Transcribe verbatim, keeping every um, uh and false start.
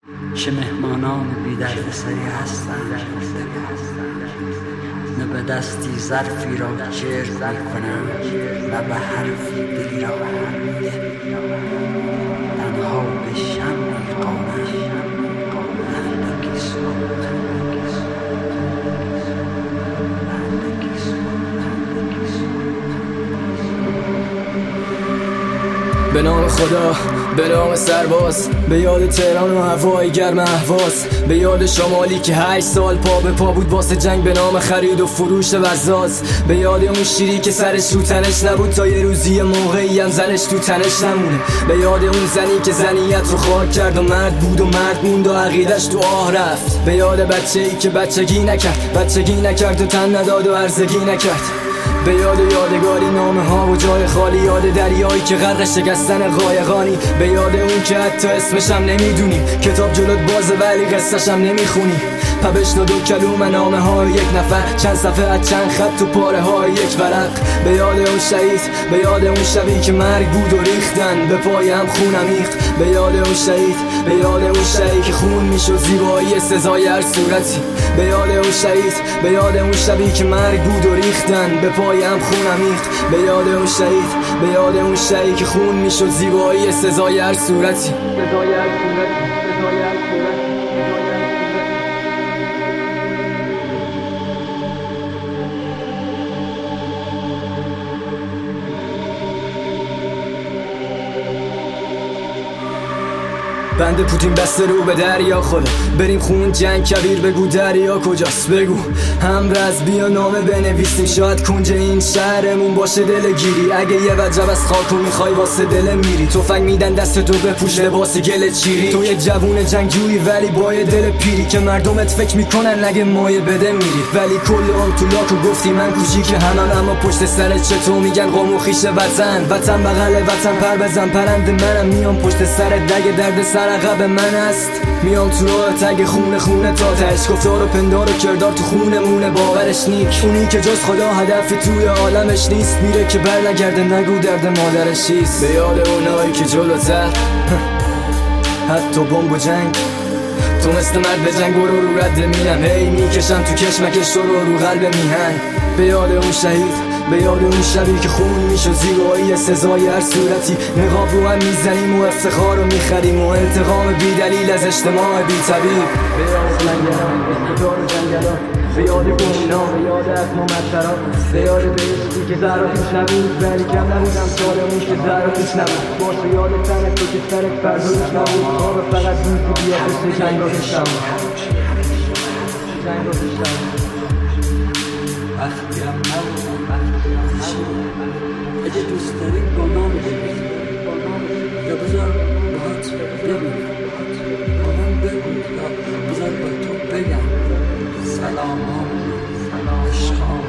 چه مهمانان بی درد سری هستند، نه به دستی ظرفی را جرد میکنند، نه به حرفی دلی را آرام تنها به شمعی قانند اندکی سوخت به نام خدا، به نام سرباز، به یاد تهران و هوای گرم اهواز، به یاد شمالی که هشت سال پا به پا بود واسه جنگ به نام خرید و فروش وزاز، به یاد اون شیری که سرش رو تنش نبود تا یه روزی موقعی هم زنش تو تنش نمونه، به یاد اون زنی که زنیت رو خاک کرد و مرد بود و مرد موند و عقیدش تو آه رفت، به یاد بچه‌ای که بچگی نکرد بچگی نکرد و تن نداد و هرزگی نکرد، به یاد یادگاری نامه ها و جای خالی، یاد دریایی که غرق شکستن قایقانی، به یاد اون که حتی اسمش هم نمیدونیم، کتاب جلوت بازه ولی قصه‌ش هم نمیخونی، پا بشنو دو کلوم نامه های یک نفر، چند صفحه از چند خط تو پاره های یک ورق، به یاد اون شهید، به یاد اون شبی که مرگ بود و ریختن به پایم خون عمیق، به یاد اون شهید، به یاد اون شبی که خون میشد زیبایی سزای هر صورتی، به یاد اون شهید، به یاد اون شبی که مرگ بود و ریختن به پایم خون عمیق، به یاد اون شهید، به یاد اون شبی که خون میشد زیبایی سزای هر صورتی، سزای هر صورتی، سزای هر صورتی. بند پوتین بسته رو به دریا خدا، بریم خون جنگ کبیر بگو دریا کجاست، بگو هم رز بیا نامه بنویسیم، شاید کنج این شهرمون باشه دلگیری، اگه یه وجب از خاکو میخوای واسه دل میری، تفنگ میدن دست تو بپوش لباس گل چیری، تو یه جوون جنگجویی ولی با یه دل پیری که مردمت فکر میکنن نگه مایه بده میری، ولی کل عمر تو لاکو گفتی من کوچیک همم، اما پشت سرت چطور میگن قوم و خویش وطن، وطن بغل وطن پر بزن پرنده منم، میام پشت سرت دگه درد سر عقب من است، میام تو راه تگ خونه خونه تا تش، گفتار و پندار و کردار تو خونمونه باورش نیک، اونی که جز خدا هدفی توی عالمش نیست، میره که بر نگرده نگو درد مادرش چیست، به یاد اونایی که جلوتر حتی بمب و جنگ تو مثل مرد به جنگ برو رو رد مینم، هی میکشم تو کشمکش تو رو رو قلب میهن، به یاد اون شهید، به یاد اون شبی که خون میشد زیبایی سزای هر صورتی، نقاب رو هم میزنیم و افتخار رو میخریم و انتقام بی دلیل از اجتماع بی طبیب، به یاد جنگلان، استدار و جنگلان، به یاد گومینا، به یاد اقمامتران، به یاد بهشتی که زهرا توش نبود، ولی کم نبودم سالمون که زهرا توش نبود، باشه یاد تنک تو که سرک پردوش نبود، خواب فقط روز که بیا پشت جنگ رو توش نبود، جنگ رو توش نبود، وقتی هم نبودم، وقتی هم نبودم، اگه دوست داریم با نام بگیم یا بذار باهات ببینم، با من بگو یا بذار با تو بگم، سلام ها، عشقام